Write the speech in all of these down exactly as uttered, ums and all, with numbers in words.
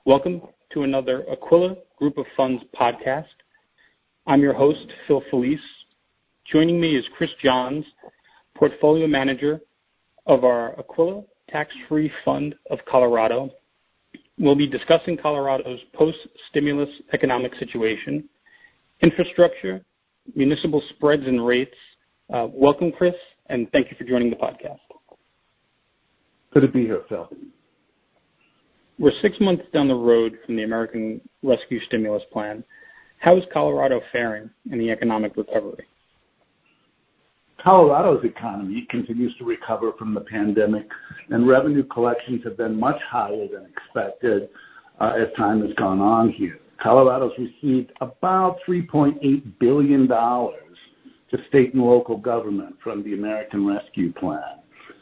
Welcome to another Aquila Group of Funds podcast. I'm your host, Phil Felice. Joining me is Chris Johns, Portfolio Manager of our Aquila Tax-Free Fund of Colorado. We'll be discussing Colorado's post-stimulus economic situation, infrastructure, municipal spreads and rates. Uh, welcome, Chris, and thank you for joining the podcast. Good to be here, Phil. We're six months down the road from the American Rescue Stimulus Plan. How is Colorado faring in the economic recovery? Colorado's economy continues to recover from the pandemic, and revenue collections have been much higher than expected uh, as time has gone on here. Colorado's received about three point eight billion dollars to state and local government from the American Rescue Plan.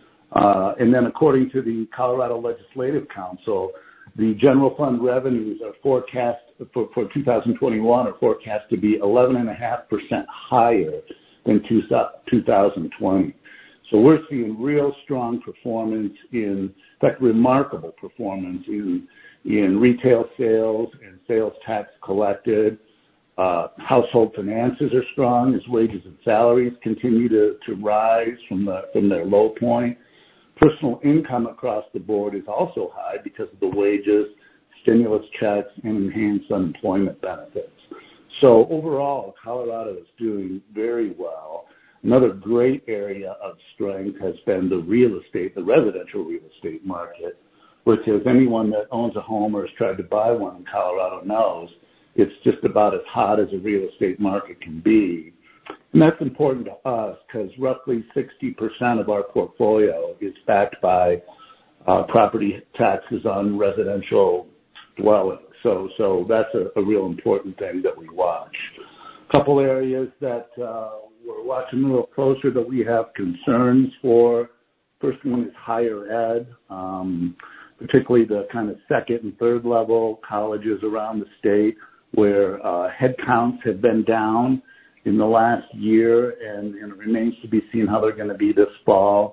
Uh, and then according to the Colorado Legislative Council, the general fund revenues are forecast for, for two thousand twenty-one are forecast to be eleven point five percent higher than two thousand twenty. So we're seeing real strong performance in, in fact, remarkable performance in, in retail sales and sales tax collected. Uh, household finances are strong as wages and salaries continue to, to rise from, the, from their low point. Personal income across the board is also high because of the wages, stimulus checks, and enhanced unemployment benefits. So overall, Colorado is doing very well. Another great area of strength has been the real estate, the residential real estate market, which, as anyone that owns a home or has tried to buy one in Colorado knows, it's just about as hot as a real estate market can be. And that's important to us because roughly sixty percent of our portfolio is backed by uh, property taxes on residential dwellings. So, so that's a, a real important thing that we watch. A couple areas that uh, we're watching a little closer that we have concerns for. First one is higher ed, um, particularly the kind of second and third level colleges around the state where uh, head counts have been down in the last year, and, and it remains to be seen how they're going to be this fall.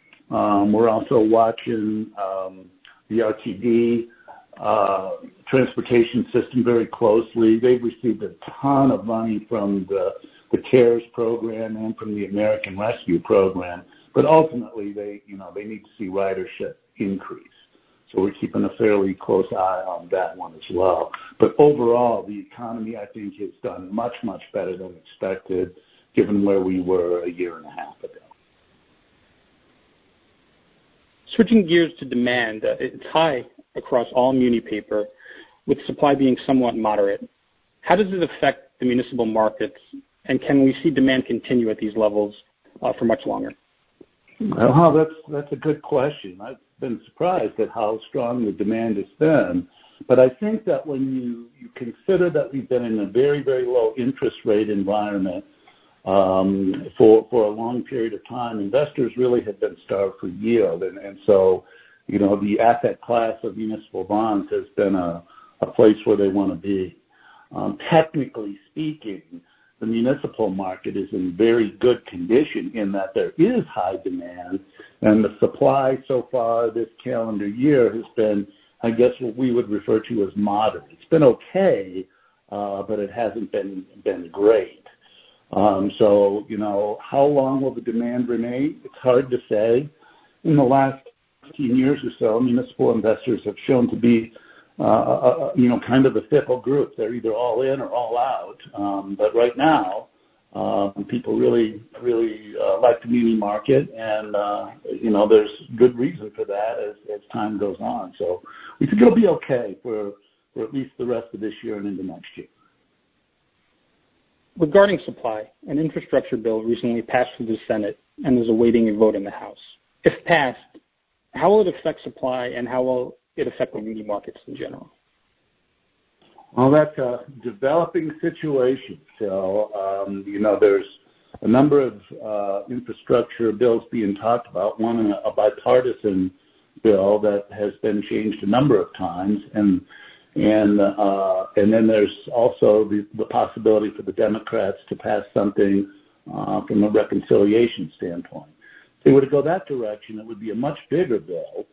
Um, we're also watching um, the R T D uh, transportation system very closely. They've received a ton of money from the, the CARES program and from the American Rescue Program, but ultimately they, you know, they need to see ridership increase. So we're keeping a fairly close eye on that one as well. But overall, the economy, I think, has done much, much better than expected, given where we were a year and a half ago. Switching gears to demand, uh, it's high across all muni paper, with supply being somewhat moderate. How does it affect the municipal markets, and can we see demand continue at these levels uh, for much longer? Well, that's that's a good question. I've been surprised at how strong the demand has been. But I think that when you, you consider that we've been in a very, very low interest rate environment um, for for a long period of time, investors really have been starved for yield. And, and so, you know, the asset class of municipal bonds has been a, a place where they want to be. Um, technically speaking, the municipal market is in very good condition in that there is high demand, and the supply so far this calendar year has been, I guess, what we would refer to as moderate. It's been okay, uh, but it hasn't been been great. Um, so, you know, how long will the demand remain? It's hard to say. In the last fifteen years or so, municipal investors have shown to be Uh, uh, you know, kind of a fickle group. They're either all in or all out. Um, but right now, um, people really, really uh, like the muni market, and uh, you know, there's good reason for that as, as time goes on. So we think it'll be okay for, for at least the rest of this year and into next year. Regarding supply, an infrastructure bill recently passed through the Senate and is awaiting a vote in the House. If passed, how will it affect supply, and how will it affect the muni markets in general? Well, that's a developing situation. So, um, you know, there's a number of uh, infrastructure bills being talked about, one a bipartisan bill that has been changed a number of times, and and uh, and then there's also the, the possibility for the Democrats to pass something uh, from a reconciliation standpoint. If they were to go that direction, it would be a much bigger bill.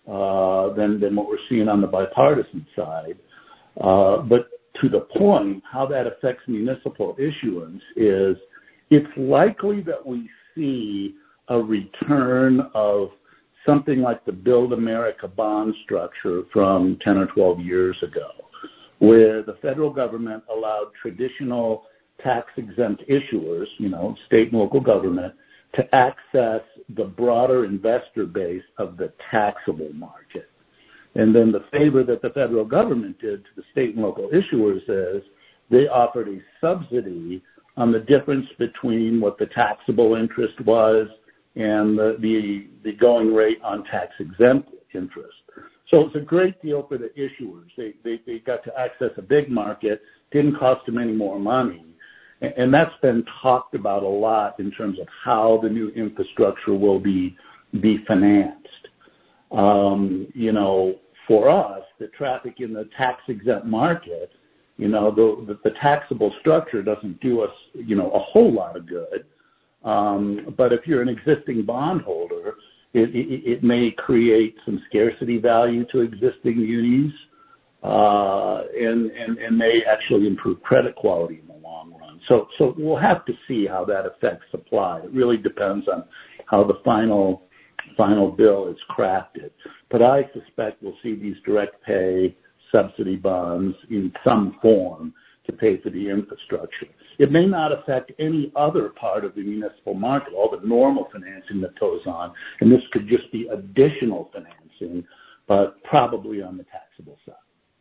uh, than, than what we're seeing on the bipartisan side. Uh, but to the point, how that affects municipal issuance is it's likely that we see a return of something like the Build America bond structure from ten or twelve years ago, where the federal government allowed traditional tax-exempt issuers, you know, state and local government, to access the broader investor base of the taxable market. And then the favor that the federal government did to the state and local issuers is they offered a subsidy on the difference between what the taxable interest was and the, the, the going rate on tax-exempt interest. So it's a great deal for the issuers. They, they, they got to access a big market, didn't cost them any more money. And that's been talked about a lot in terms of how the new infrastructure will be be financed. Um, you know, for us, the traffic in the tax-exempt market, you know, the, the, the taxable structure doesn't do us, you know, a whole lot of good. Um, but if you're an existing bondholder, it, it, it may create some scarcity value to existing munis uh, and, and, and may actually improve credit quality in the long run. So, so we'll have to see how that affects supply. It really depends on how the final final bill is crafted. But I suspect we'll see these direct pay subsidy bonds in some form to pay for the infrastructure. It may not affect any other part of the municipal market, all the normal financing that goes on, and this could just be additional financing, but probably on the taxable side.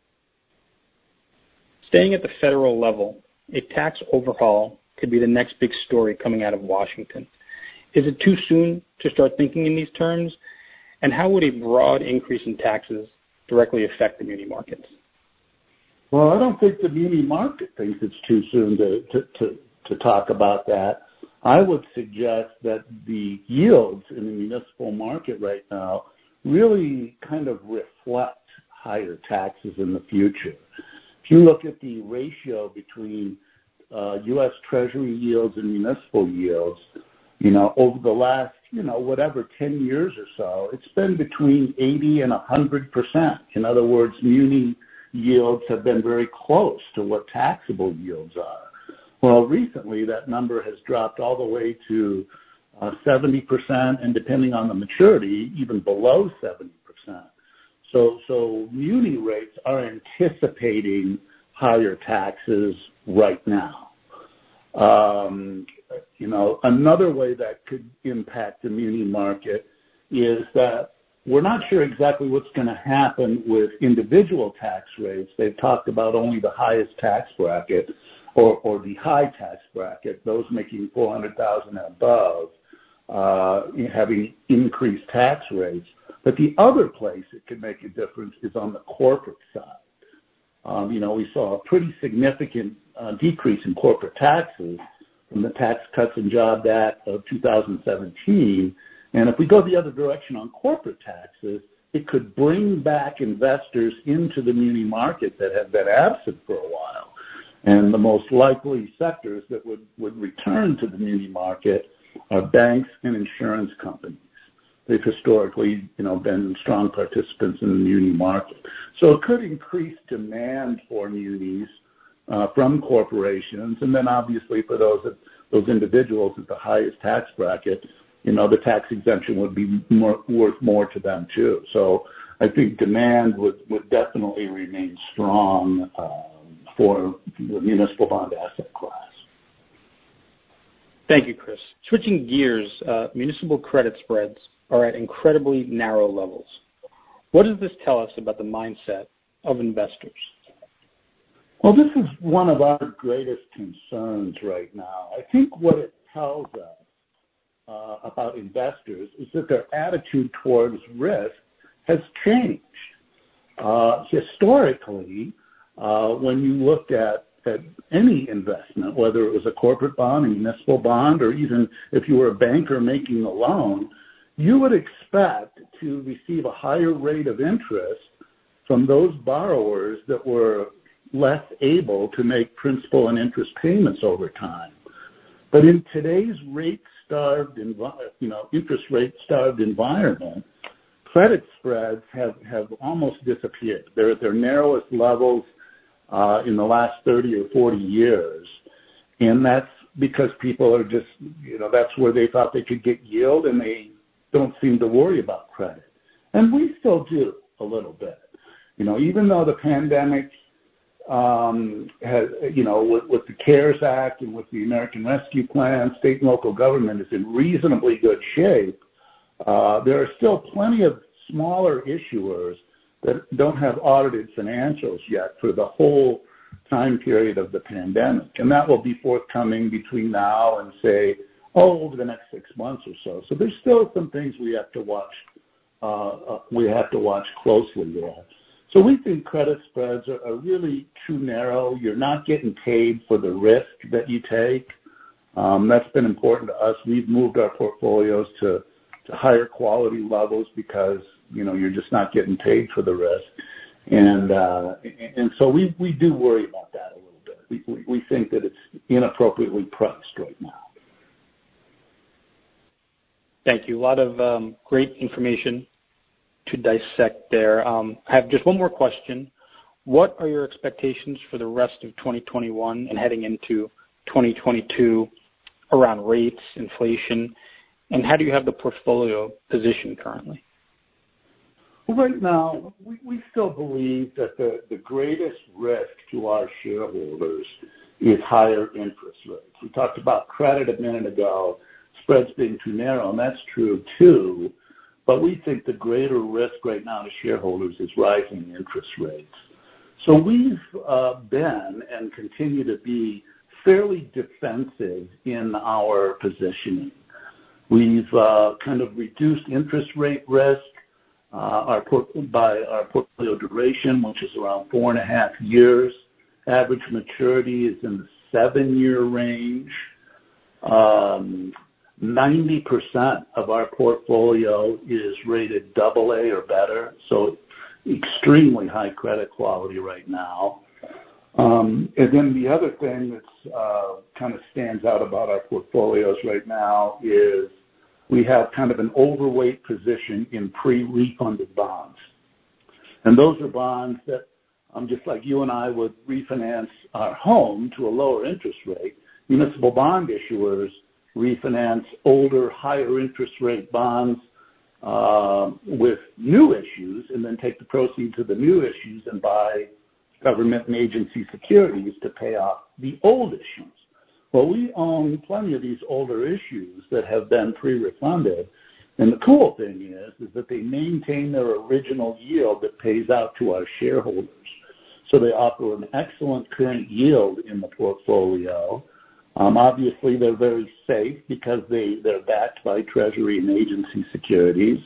Staying at the federal level, a tax overhaul could be the next big story coming out of Washington. Is it too soon to start thinking in these terms? And how would a broad increase in taxes directly affect the muni markets? Well, I don't think the muni market thinks it's too soon to, to, to, to talk about that. I would suggest that the yields in the municipal market right now really kind of reflect higher taxes in the future. If you look at the ratio between uh, U S Treasury yields and municipal yields, you know, over the last, you know, whatever, ten years or so, it's been between eighty and one hundred percent. In other words, muni yields have been very close to what taxable yields are. Well, recently that number has dropped all the way to uh, seventy percent, and depending on the maturity, even below seventy percent. So, so muni rates are anticipating higher taxes right now. Um, you know, another way that could impact the muni market is that we're not sure exactly what's going to happen with individual tax rates. They've talked about only the highest tax bracket or, or the high tax bracket, those making four hundred thousand dollars and above, uh, having increased tax rates. But the other place it could make a difference is on the corporate side. Um, you know, we saw a pretty significant uh, decrease in corporate taxes from the Tax Cuts and Jobs Act of two thousand seventeen. And if we go the other direction on corporate taxes, it could bring back investors into the muni market that have been absent for a while. And the most likely sectors that would, would return to the muni market are banks and insurance companies. They've historically, you know, been strong participants in the muni market. So it could increase demand for munis uh, from corporations, and then obviously for those those individuals at the highest tax bracket, you know, the tax exemption would be more, worth more to them too. So I think demand would, would definitely remain strong um, for the municipal bond asset class. Thank you, Chris. Switching gears, uh, municipal credit spreads are at incredibly narrow levels. What does this tell us about the mindset of investors? Well, this is one of our greatest concerns right now. I think what it tells us uh, about investors is that their attitude towards risk has changed. Uh, historically, uh, when you looked at, at any investment, whether it was a corporate bond, a municipal bond, or even if you were a banker making a loan, you would expect to receive a higher rate of interest from those borrowers that were less able to make principal and interest payments over time. But in today's rate-starved, envi- you know, interest rate-starved environment, credit spreads have, have almost disappeared. They're at their narrowest levels uh, in the last thirty or forty years. And that's because people are just, you know, that's where they thought they could get yield, and they don't seem to worry about credit. And we still do a little bit. You know, even though the pandemic, um, has, you know, with, with the CARES Act and with the American Rescue Plan, state and local government is in reasonably good shape, uh, there are still plenty of smaller issuers that don't have audited financials yet for the whole time period of the pandemic. And that will be forthcoming between now and, say, oh, over the next six months or so. So there's still some things we have to watch. Uh, uh, we have to watch closely there. So we think credit spreads are, are really too narrow. You're not getting paid for the risk that you take. Um, that's been important to us. We've moved our portfolios to, to higher quality levels because, you know, you're just not getting paid for the risk. And uh, and so we, we do worry about that a little bit. We, we, we think that it's inappropriately priced right now. Thank you. A lot of um, great information to dissect there. Um, I have just one more question. What are your expectations for the rest of twenty twenty-one and heading into twenty twenty-two around rates, inflation, and how do you have the portfolio positioned currently? Well, right now, we, we still believe that the, the greatest risk to our shareholders is higher interest rates. We talked about credit a minute ago, spreads being too narrow, and that's true too. But we think the greater risk right now to shareholders is rising interest rates. So we've uh, been and continue to be fairly defensive in our positioning. We've uh, kind of reduced interest rate risk uh, our port- by our portfolio duration, which is around four and a half years. Average maturity is in the seven-year range. Um, ninety percent of our portfolio is rated double A or better, so extremely high credit quality right now. Um, and then the other thing that uh, kind of stands out about our portfolios right now is we have kind of an overweight position in pre-refunded bonds. And those are bonds that, um, just like you and I would refinance our home to a lower interest rate, municipal bond issuers refinance older, higher interest rate bonds uh, with new issues and then take the proceeds of the new issues and buy government and agency securities to pay off the old issues. Well, we own plenty of these older issues that have been pre-refunded, and the cool thing is, is that they maintain their original yield that pays out to our shareholders. So they offer an excellent current yield in the portfolio. Um, obviously, they're very safe because they, they're backed by Treasury and agency securities.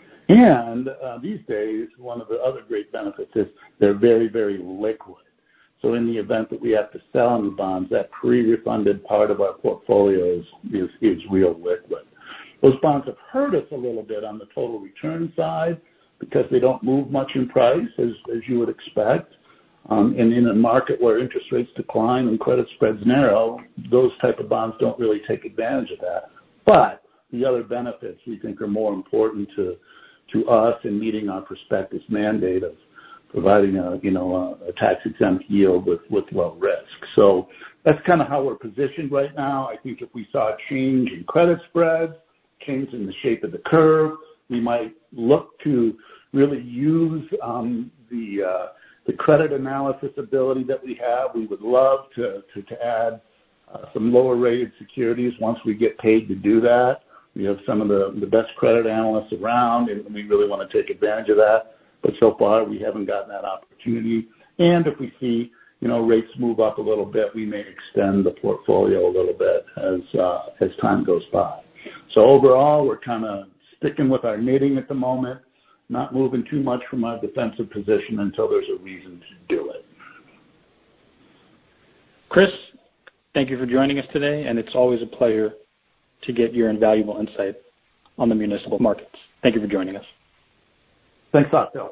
And uh, these days, one of the other great benefits is they're very, very liquid. So in the event that we have to sell any bonds, that pre-refunded part of our portfolio is, is, is real liquid. Those bonds have hurt us a little bit on the total return side because they don't move much in price, as, as you would expect. Um, and in a market where interest rates decline and credit spreads narrow, those type of bonds don't really take advantage of that. But the other benefits we think are more important to to us in meeting our prospectus mandate of providing a you know a, a tax-exempt yield with, with low risk. So that's kind of how we're positioned right now. I think if we saw a change in credit spreads, change in the shape of the curve, we might look to really use um, the uh, the credit analysis ability that we have. We would love to, to, to add uh, some lower-rated securities once we get paid to do that. We have some of the, the best credit analysts around, and we really want to take advantage of that. But so far, we haven't gotten that opportunity. And if we see, you know, rates move up a little bit, we may extend the portfolio a little bit as uh, as time goes by. So overall, we're kind of sticking with our knitting at the moment, not moving too much from our defensive position until there's a reason to do it. Chris, thank you for joining us today, and it's always a pleasure to get your invaluable insight on the municipal markets. Thank you for joining us. Thanks a lot, Phil.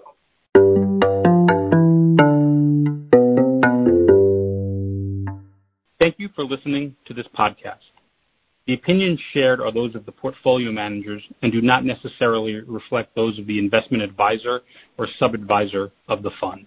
Thank you for listening to this podcast. The opinions shared are those of the portfolio managers and do not necessarily reflect those of the investment advisor or sub-advisor of the fund.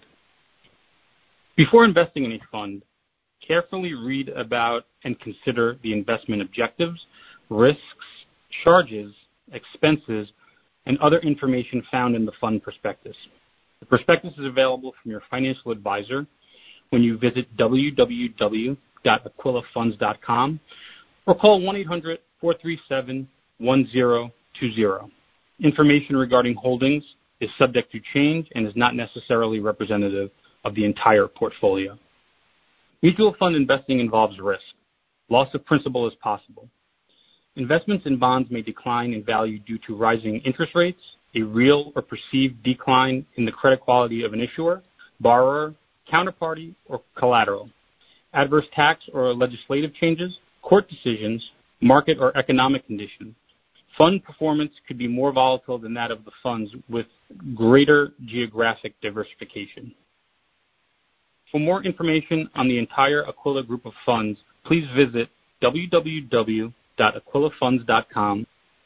Before investing in a fund, carefully read about and consider the investment objectives, risks, charges, expenses, and other information found in the fund prospectus. The prospectus is available from your financial advisor when you visit w w w dot aquila funds dot com or call one eight hundred, four three seven, one zero two zero. Information regarding holdings is subject to change and is not necessarily representative of the entire portfolio. Mutual fund investing involves risk. Loss of principal is possible. Investments in bonds may decline in value due to rising interest rates, a real or perceived decline in the credit quality of an issuer, borrower, counterparty, or collateral, adverse tax or legislative changes, court decisions, market or economic conditions. Fund performance could be more volatile than that of the funds with greater geographic diversification. For more information on the entire Aquila group of funds, please visit w w w dot aquila funds dot com.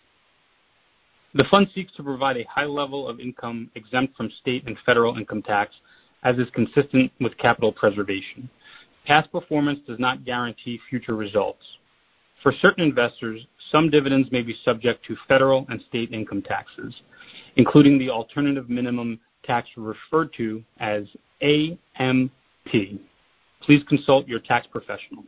The fund seeks to provide a high level of income exempt from state and federal income tax, as is consistent with capital preservation. Past performance does not guarantee future results. For certain investors, some dividends may be subject to federal and state income taxes, including the alternative minimum tax referred to as A M T. Please consult your tax professional.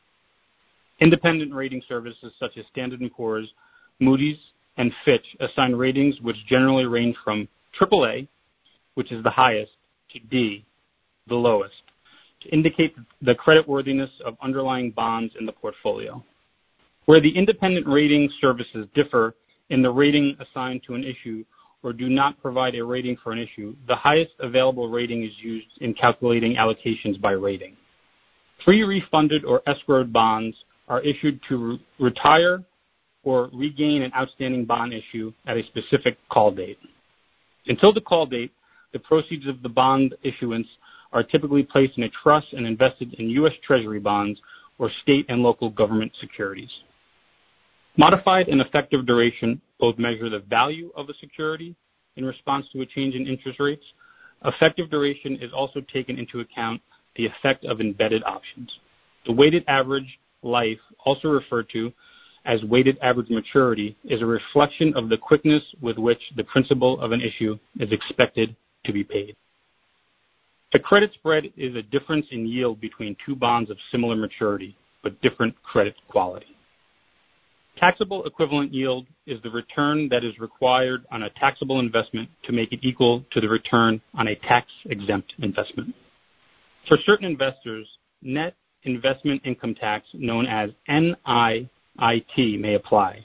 Independent rating services such as Standard and Poor's, Moody's, and Fitch assign ratings which generally range from triple A, which is the highest, to D, the lowest, to indicate the creditworthiness of underlying bonds in the portfolio. Where the independent rating services differ in the rating assigned to an issue or do not provide a rating for an issue, the highest available rating is used in calculating allocations by rating. Pre-refunded or escrowed bonds are issued to re- retire or regain an outstanding bond issue at a specific call date. Until the call date, the proceeds of the bond issuance are typically placed in a trust and invested in U S Treasury bonds or state and local government securities. Modified and effective duration both measure the value of a security in response to a change in interest rates. Effective duration is also taken into account the effect of embedded options. The weighted average life, also referred to as weighted average maturity, is a reflection of the quickness with which the principal of an issue is expected to be paid. The credit spread is a difference in yield between two bonds of similar maturity, but different credit quality. Taxable equivalent yield is the return that is required on a taxable investment to make it equal to the return on a tax-exempt investment. For certain investors, net investment income tax, known as N I I T, may apply.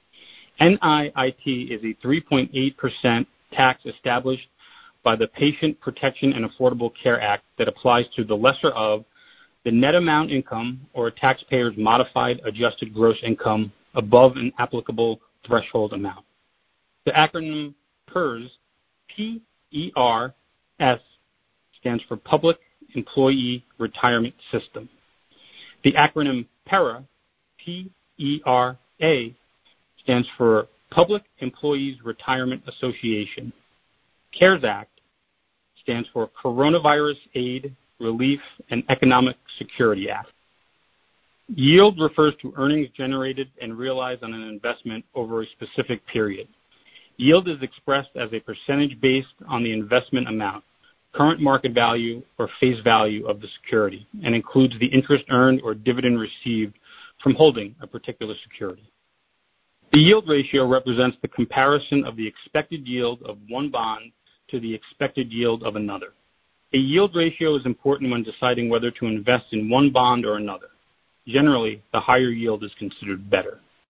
N I I T is a three point eight percent tax established by the Patient Protection and Affordable Care Act that applies to the lesser of the net amount income or a taxpayer's modified adjusted gross income above an applicable threshold amount. The acronym P E R S, P E R S, stands for Public Employee Retirement System. The acronym PERA, P E R A, stands for Public Employees Retirement Association. CARES Act stands for Coronavirus Aid, Relief, and Economic Security Act. Yield refers to earnings generated and realized on an investment over a specific period. Yield is expressed as a percentage based on the investment amount, current market value, or face value of the security, and includes the interest earned or dividend received from holding a particular security. The yield ratio represents the comparison of the expected yield of one bond to the expected yield of another. A yield ratio is important when deciding whether to invest in one bond or another. Generally, the higher yield is considered better.